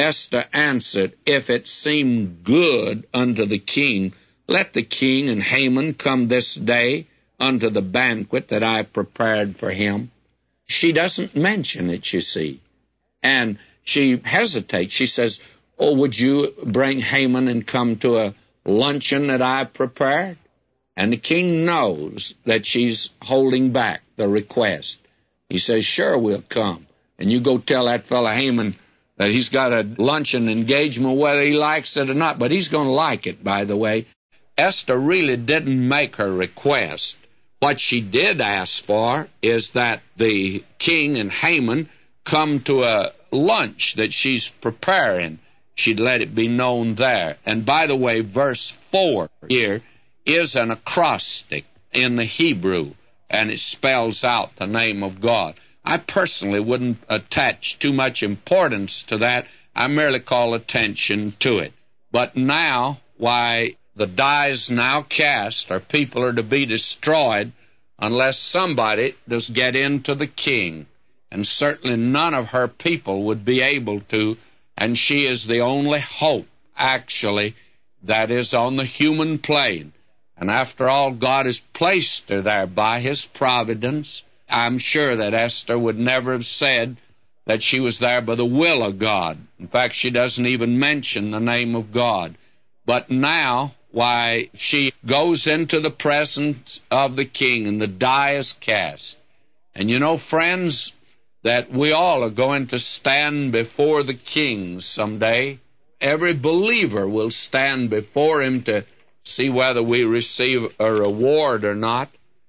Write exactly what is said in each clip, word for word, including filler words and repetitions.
Esther answered, If it seem good unto the king, let the king and Haman come this day unto the banquet that I prepared for him. She doesn't mention it, you see. And she hesitates. She says, Oh, would you bring Haman and come to a luncheon that I prepared? And the king knows that she's holding back the request. He says, Sure, we'll come. And you go tell that fellow Haman that he's got a luncheon engagement, whether he likes it or not. But he's going to like it, by the way. Esther really didn't make her request. What she did ask for is that the king and Haman come to a lunch that she's preparing. She'd let it be known there. And by the way, verse four here is an acrostic in the Hebrew, and it spells out the name of God. I personally wouldn't attach too much importance to that. I merely call attention to it. But now, why, the die is now cast, or people are to be destroyed, unless somebody does get into the king. And certainly none of her people would be able to, and she is the only hope, actually, that is on the human plane. And after all, God has placed her there by His providence. I'm sure that Esther would never have said that she was there by the will of God. In fact, she doesn't even mention the name of God. But now, why, she goes into the presence of the king, and the die is cast. And you know, friends, that we all are going to stand before the king someday. Every believer will stand before him to see whether we receive a reward or not.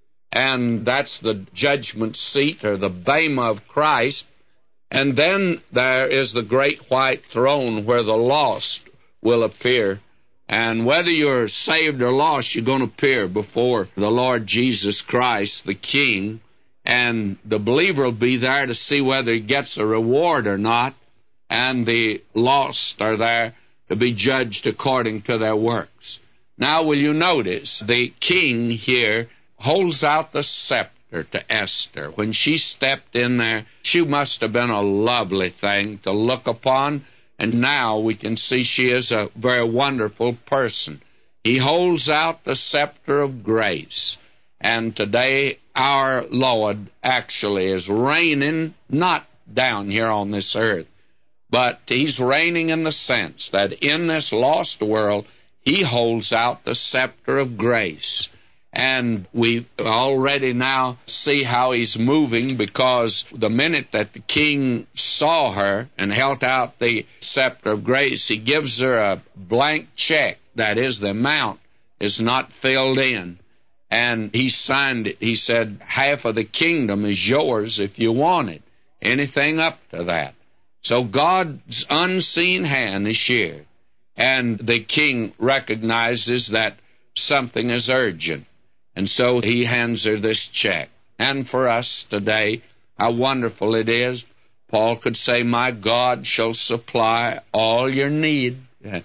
And that's the judgment seat, or the bema of Christ. And then there is the great white throne where the lost will appear. And whether you're saved or lost, you're going to appear before the Lord Jesus Christ, the King. And the believer will be there to see whether he gets a reward or not. And the lost are there to be judged according to their works. Now, will you notice the king here holds out the scepter to Esther. When she stepped in there, she must have been a lovely thing to look upon. And now we can see she is a very wonderful person. He holds out the scepter of grace. And today our Lord actually is reigning, not down here on this earth, but He's reigning in the sense that in this lost world, He holds out the scepter of grace. And we already now see how He's moving, because the minute that the king saw her and held out the scepter of grace, he gives her a blank check. That is, the amount is not filled in. And he signed it. He said, half of the kingdom is yours if you want it. Anything up to that. So God's unseen hand is here. And the king recognizes that something is urgent. And so he hands her this check. And for us today, how wonderful it is. Paul could say, my God shall supply all your need.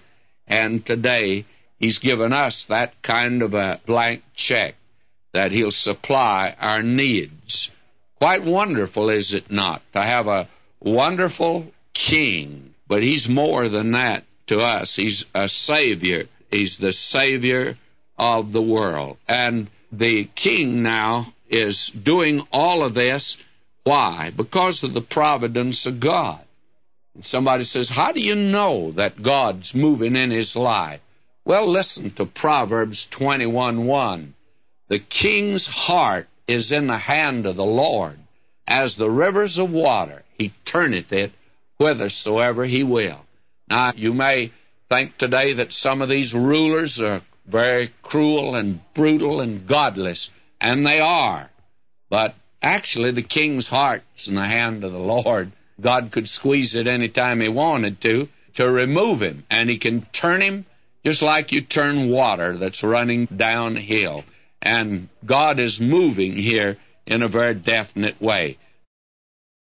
And today, He's given us that kind of a blank check, that He'll supply our needs. Quite wonderful, is it not, to have a wonderful king? But He's more than that to us. He's a Savior. He's the Savior of the world. And the king now is doing all of this. Why? Because of the providence of God. And somebody says, how do you know that God's moving in his life? Well, listen to Proverbs twenty-one one. The king's heart is in the hand of the Lord. As the rivers of water, He turneth it whithersoever He will. Now, you may think today that some of these rulers are very cruel and brutal and godless, and they are. But actually, the king's heart's in the hand of the Lord. God could squeeze it any time He wanted to, to remove him, and He can turn him just like you turn water that's running downhill. And God is moving here in a very definite way.